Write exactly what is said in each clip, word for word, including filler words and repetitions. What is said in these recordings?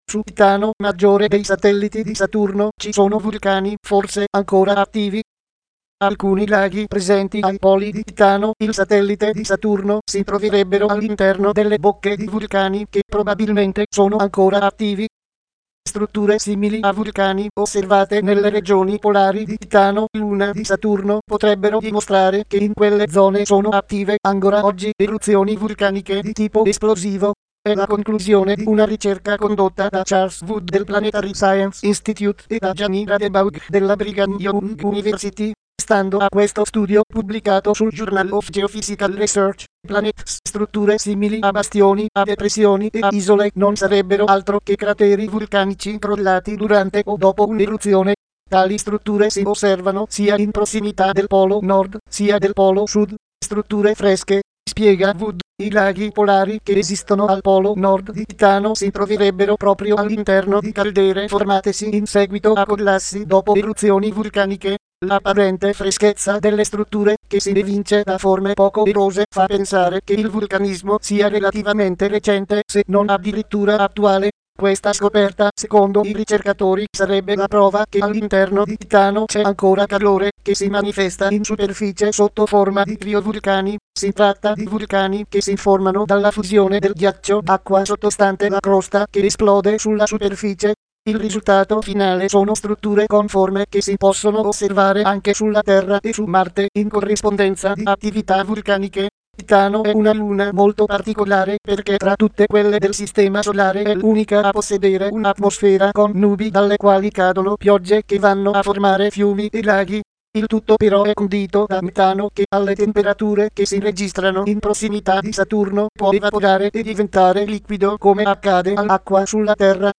Su Titano, maggiore dei satelliti di Saturno, ci sono vulcani, forse ancora attivi. Alcuni laghi presenti ai poli di Titano, il satellite di Saturno, si troverebbero all'interno delle bocche di vulcani che probabilmente sono ancora attivi. Strutture simili a vulcani osservate nelle regioni polari di Titano, Luna di Saturno, potrebbero dimostrare che in quelle zone sono attive ancora oggi eruzioni vulcaniche di tipo esplosivo. È la conclusione di una ricerca condotta da Charles Wood del Planetary Science Institute e da Gianni Radebaugh della Brigham Young University. Stando a questo studio pubblicato sul Journal of Geophysical Research, planets, strutture simili a bastioni, a depressioni e a isole non sarebbero altro che crateri vulcanici crollati durante o dopo un'eruzione. Tali strutture si osservano sia in prossimità del polo nord, sia del polo sud. Strutture fresche, spiega Wood, i laghi polari che esistono al polo nord di Titano si troverebbero proprio all'interno di caldere formatesi in seguito a collassi dopo eruzioni vulcaniche. L'apparente freschezza delle strutture, che si evince da forme poco erose, fa pensare che il vulcanismo sia relativamente recente, se non addirittura attuale. Questa scoperta, secondo i ricercatori, sarebbe la prova che all'interno di Titano c'è ancora calore, che si manifesta in superficie sotto forma di criovulcani. Si tratta di vulcani che si formano dalla fusione del ghiaccio d'acqua sottostante la crosta che esplode sulla superficie. Il risultato finale sono strutture con forme che si possono osservare anche sulla Terra e su Marte in corrispondenza di attività vulcaniche. Titano è una luna molto particolare perché tra tutte quelle del sistema solare è l'unica a possedere un'atmosfera con nubi dalle quali cadono piogge che vanno a formare fiumi e laghi. Il tutto però è condito da metano che alle temperature che si registrano in prossimità di Saturno può evaporare e diventare liquido come accade all'acqua sulla Terra.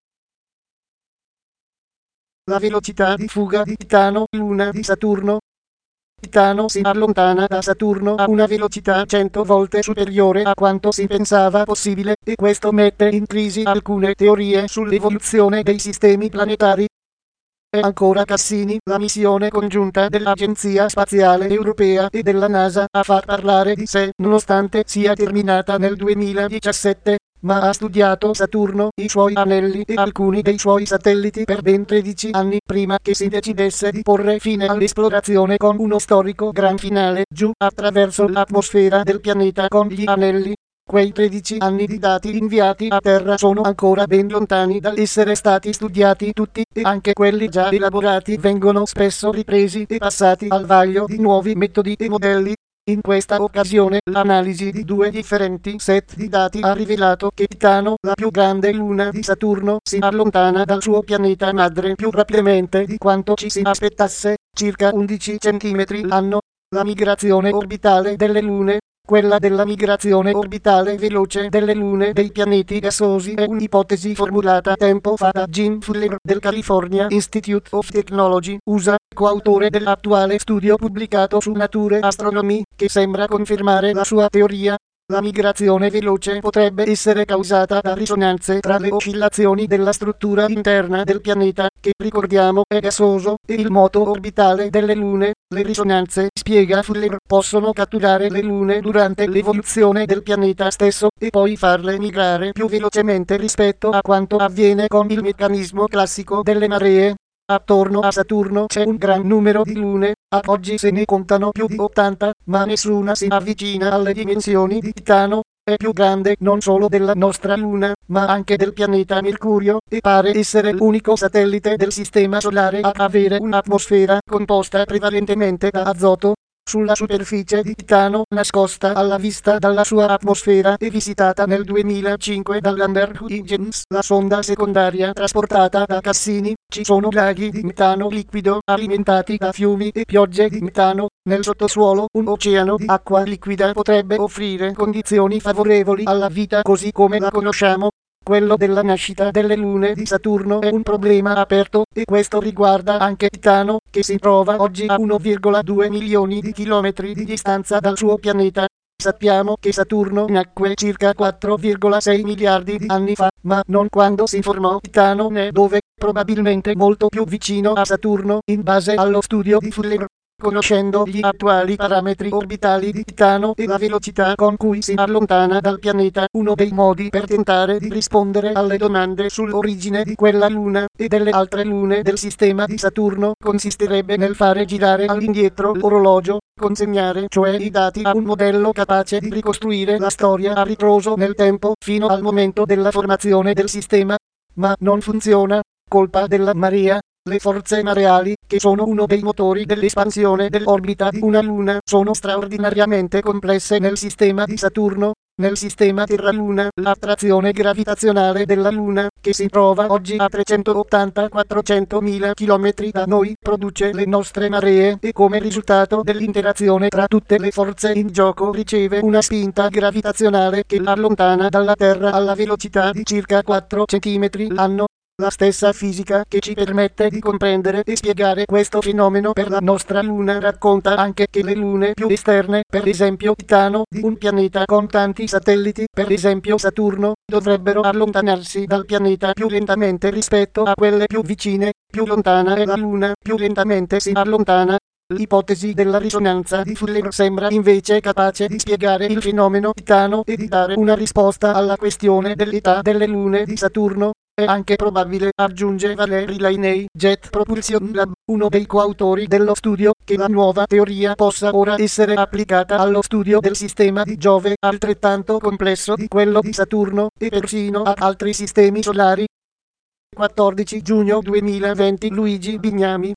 La velocità di fuga di Titano, luna di Saturno. Titano si allontana da Saturno a una velocità cento volte superiore a quanto si pensava possibile, e questo mette in crisi alcune teorie sull'evoluzione dei sistemi planetari. E ancora Cassini, la missione congiunta dell'Agenzia Spaziale Europea e della NASA a far parlare di sé, nonostante sia terminata nel duemiladiciassette. Ma ha studiato Saturno, i suoi anelli e alcuni dei suoi satelliti per ben tredici anni prima che si decidesse di porre fine all'esplorazione con uno storico gran finale giù attraverso l'atmosfera del pianeta con gli anelli. Quei tredici anni di dati inviati a Terra sono ancora ben lontani dall'essere stati studiati tutti, e anche quelli già elaborati vengono spesso ripresi e passati al vaglio di nuovi metodi e modelli. In questa occasione l'analisi di due differenti set di dati ha rivelato che Titano, la più grande luna di Saturno, si allontana dal suo pianeta madre più rapidamente di quanto ci si aspettasse, circa undici centimetri l'anno. La migrazione orbitale delle lune. Quella della migrazione orbitale veloce delle lune dei pianeti gassosi è un'ipotesi formulata tempo fa da Jim Fuller del California Institute of Technology, U S A, coautore dell'attuale studio pubblicato su Nature Astronomy, che sembra confermare la sua teoria. La migrazione veloce potrebbe essere causata da risonanze tra le oscillazioni della struttura interna del pianeta, che ricordiamo è gassoso, e il moto orbitale delle lune. Le risonanze, spiega Fuller, possono catturare le lune durante l'evoluzione del pianeta stesso, e poi farle migrare più velocemente rispetto a quanto avviene con il meccanismo classico delle maree. Attorno a Saturno c'è un gran numero di lune, ad oggi se ne contano più di ottanta, ma nessuna si avvicina alle dimensioni di Titano. È più grande non solo della nostra Luna, ma anche del pianeta Mercurio, e pare essere l'unico satellite del Sistema Solare ad avere un'atmosfera composta prevalentemente da azoto. Sulla superficie di Titano, nascosta alla vista dalla sua atmosfera e visitata nel duemilacinque dall'Under Huygens, la sonda secondaria trasportata da Cassini, ci sono laghi di metano liquido alimentati da fiumi e piogge di metano. Nel sottosuolo un oceano di acqua liquida potrebbe offrire condizioni favorevoli alla vita così come la conosciamo. Quello della nascita delle lune di Saturno è un problema aperto, e questo riguarda anche Titano, che si trova oggi a uno virgola due milioni di chilometri di distanza dal suo pianeta. Sappiamo che Saturno nacque circa quattro virgola sei miliardi di anni fa, ma non quando si formò Titano né dove, probabilmente molto più vicino a Saturno, in base allo studio di Fuller. Conoscendo gli attuali parametri orbitali di Titano e la velocità con cui si allontana dal pianeta, uno dei modi per tentare di rispondere alle domande sull'origine di quella luna e delle altre lune del sistema di Saturno consisterebbe nel fare girare all'indietro l'orologio, consegnare cioè i dati a un modello capace di ricostruire la storia a ritroso nel tempo fino al momento della formazione del sistema. Ma non funziona, colpa della marea. Le forze mareali, che sono uno dei motori dell'espansione dell'orbita di una luna, sono straordinariamente complesse nel sistema di Saturno. Nel sistema Terra-Luna, l'attrazione gravitazionale della Luna, che si trova oggi a trecentottanta quattrocentomila chilometri da noi, produce le nostre maree e come risultato dell'interazione tra tutte le forze in gioco riceve una spinta gravitazionale che la allontana dalla Terra alla velocità di circa quattro centimetri l'anno. La stessa fisica che ci permette di comprendere e spiegare questo fenomeno per la nostra Luna racconta anche che le lune più esterne, per esempio Titano, di un pianeta con tanti satelliti, per esempio Saturno, dovrebbero allontanarsi dal pianeta più lentamente rispetto a quelle più vicine. Più lontana è la Luna, più lentamente si allontana. L'ipotesi della risonanza di Fuller sembra invece capace di spiegare il fenomeno Titano e di dare una risposta alla questione dell'età delle lune di Saturno. È anche probabile, aggiunge Valery Lainey, Jet Propulsion Lab, uno dei coautori dello studio, che la nuova teoria possa ora essere applicata allo studio del sistema di Giove, altrettanto complesso di quello di Saturno, e persino a altri sistemi solari. quattordici giugno duemilaventi Luigi Bignami.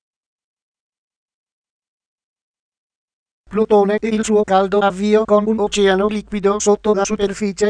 Plutone e il suo caldo avvio con un oceano liquido sotto la superficie.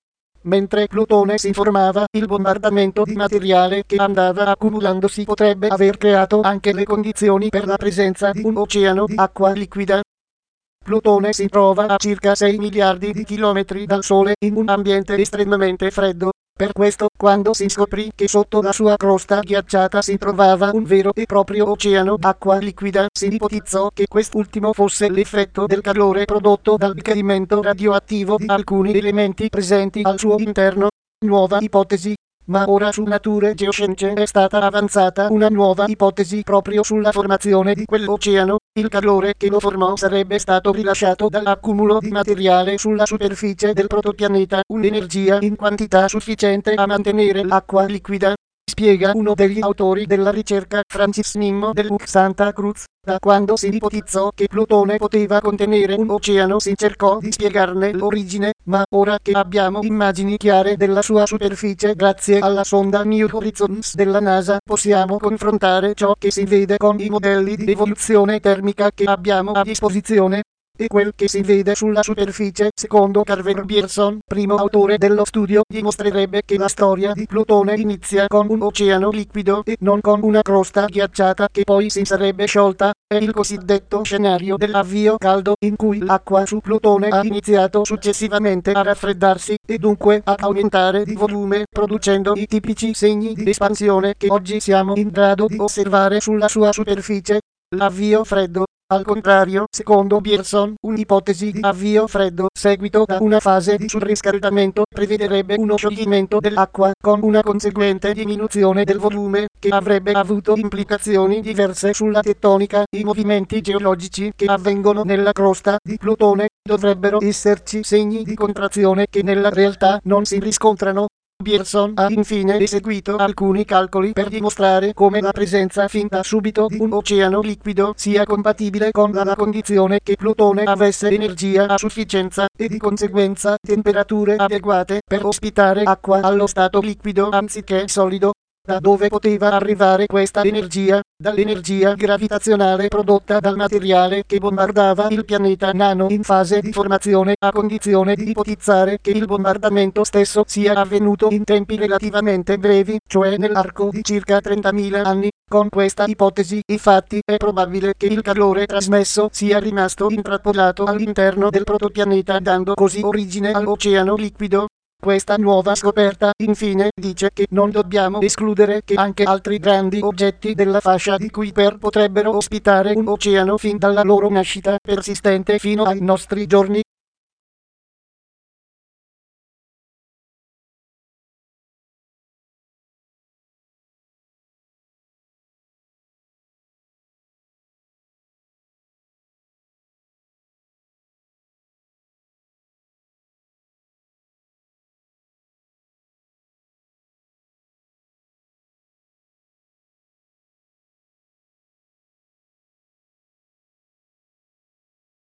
Mentre Plutone si formava, il bombardamento di materiale che andava accumulandosi potrebbe aver creato anche le condizioni per la presenza di un oceano di acqua liquida. Plutone si trova a circa sei miliardi di chilometri dal Sole in un ambiente estremamente freddo. Per questo, quando si scoprì che sotto la sua crosta ghiacciata si trovava un vero e proprio oceano d'acqua liquida, si ipotizzò che quest'ultimo fosse l'effetto del calore prodotto dal decadimento radioattivo di alcuni elementi presenti al suo interno. Nuova ipotesi. Ma ora su Nature Geoscience è stata avanzata una nuova ipotesi proprio sulla formazione di quell'oceano. Il calore che lo formò sarebbe stato rilasciato dall'accumulo di materiale sulla superficie del protopianeta, un'energia in quantità sufficiente a mantenere l'acqua liquida. Spiega uno degli autori della ricerca, Francis Nimmo del U C Santa Cruz. Da quando si ipotizzò che Plutone poteva contenere un oceano si cercò di spiegarne l'origine, ma ora che abbiamo immagini chiare della sua superficie grazie alla sonda New Horizons della NASA, possiamo confrontare ciò che si vede con i modelli di evoluzione termica che abbiamo a disposizione. E quel che si vede sulla superficie, secondo Carver Pearson, primo autore dello studio, dimostrerebbe che la storia di Plutone inizia con un oceano liquido e non con una crosta ghiacciata che poi si sarebbe sciolta. È il cosiddetto scenario dell'avvio caldo, in cui l'acqua su Plutone ha iniziato successivamente a raffreddarsi e dunque ad aumentare di volume, producendo i tipici segni di espansione che oggi siamo in grado di osservare sulla sua superficie. L'avvio freddo. Al contrario, secondo Pearson, un'ipotesi di avvio freddo seguito da una fase di surriscaldamento prevederebbe uno scioglimento dell'acqua con una conseguente diminuzione del volume, che avrebbe avuto implicazioni diverse sulla tettonica. I movimenti geologici che avvengono nella crosta di Plutone dovrebbero esserci segni di contrazione che nella realtà non si riscontrano. Pearson ha infine eseguito alcuni calcoli per dimostrare come la presenza fin da subito di un oceano liquido sia compatibile con la condizione che Plutone avesse energia a sufficienza e di conseguenza temperature adeguate per ospitare acqua allo stato liquido anziché solido. Da dove poteva arrivare questa energia? Dall'energia gravitazionale prodotta dal materiale che bombardava il pianeta nano in fase di formazione, a condizione di ipotizzare che il bombardamento stesso sia avvenuto in tempi relativamente brevi, cioè nell'arco di circa trentamila anni. Con questa ipotesi, infatti, è probabile che il calore trasmesso sia rimasto intrappolato all'interno del protopianeta, dando così origine all'oceano liquido. Questa nuova scoperta, infine, dice che non dobbiamo escludere che anche altri grandi oggetti della fascia di Kuiper potrebbero ospitare un oceano fin dalla loro nascita persistente fino ai nostri giorni.